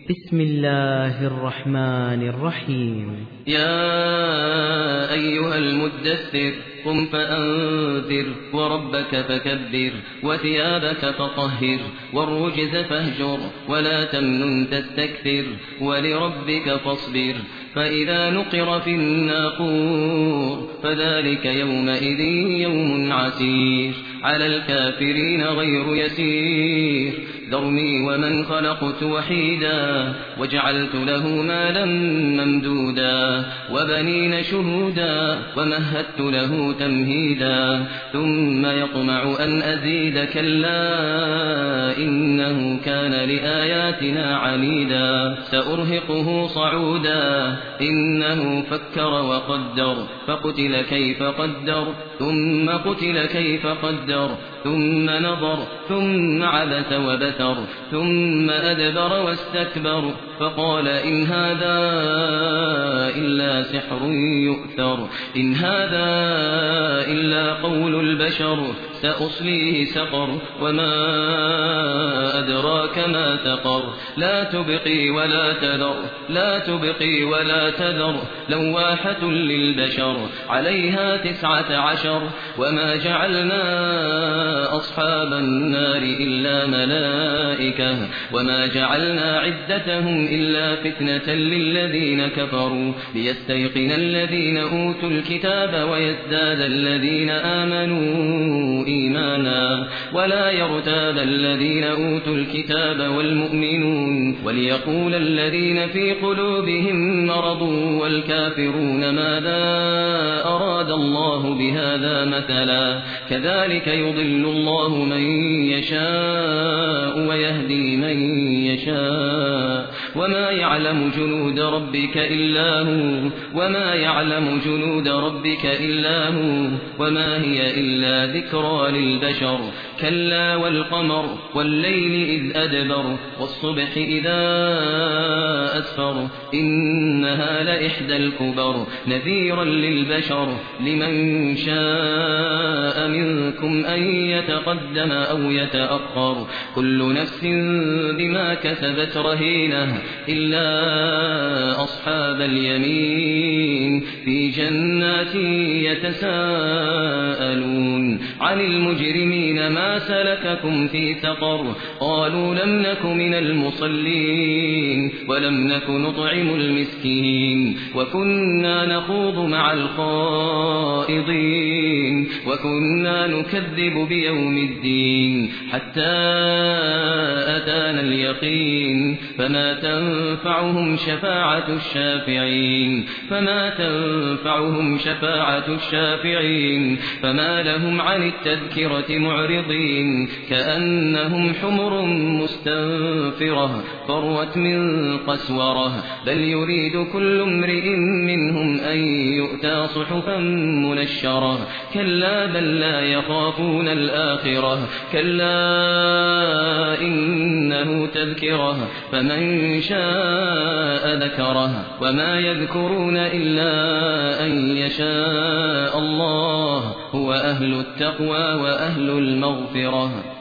بسم الله الرحمن الرحيم. يا أيها المدثر قم فأنذر وربك فكبر وثيابك فطهر والرجز فاهجر ولا تمنن تستكثر ولربك فاصبر فإذا نقر في الناقور فذلك يومئذ يوم عسير على الكافرين غير يسير ذرني ومن خلقت وحيدا وجعلت له مالا ممدودا وبنين شهودا ومهدت له تمهيدا ثم يطمع أن أزيد كلا إنه كان لآياتنا عنيدا سأرهقه صعودا إنه فكر وقدر فقتل كيف قدر ثم قتل كيف قدر ثم نظر ثم عبس وبسر ثم أدبر واستكبر فقال إن هذا إلا سحر يؤثر إن هذا إلا قول البشر سأصليه سقر وما أدراك ما سقر لا تبقي ولا تذر لا تبقي ولا تذر لواحة للبشر عليها 19 وما جعلنا أصحاب النار إلا ملائكة وما جعلنا عدتهم إلا فتنة للذين كفروا ليستيقن الذين أوتوا الكتاب ويزداد الذين آمنوا إيمانا ولا يرتاب الذين أوتوا الكتاب والمؤمنون وليقول الذين في قلوبهم مرض والكافرون ماذا أراد الله بهذا مثلا كذلك يضل الله من يشاء ويهدي من يشاء وما يعلم جنود ربك إلا هو وما يعلم جنود ربك إلا هو وما هي إلا ذكرى للبشر كلا والقمر والليل إذ أدبر والصبح إذا أسفر إنها لإحدى الكبر نذيرا للبشر لمن شاء منكم أن يتقدم أو يتأخر كل نفس بما كسبت رهينة إلا أصحاب اليمين في جنات يتساءلون عن المجرمين ما سلككم في سقر قالوا لم نك من المصلين ولم نك نطعم المسكين وكنا نخوض مع الخائضين وكنا نكذب بيوم الدين حتى أتانا اليقين فما تنفعهم شفاعة الشافعين فما لهم عن التذكرة معرضين كأنهم حمر مستنفرة فروت من قسورة بل يريد كل امرئ منهم أن يؤتى صحفا منشرة كلا بل لا يخافون الآخرة كلا إنه تذكرة فمن شاء ذكره وما يذكرون إلا أن يشاء الله هو أهل التقوى وأهل المغفرة